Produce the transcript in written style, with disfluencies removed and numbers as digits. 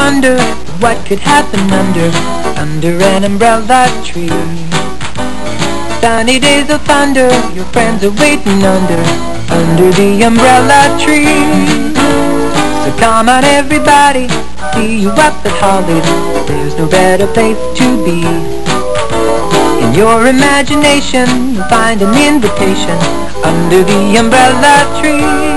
wonder what could happen under an umbrella tree. Sunny days of thunder, your friends are waiting under the umbrella tree. So come on everybody, see you up at Holly's. There's no better place to be. In your imagination, you'll find an invitation under the umbrella tree.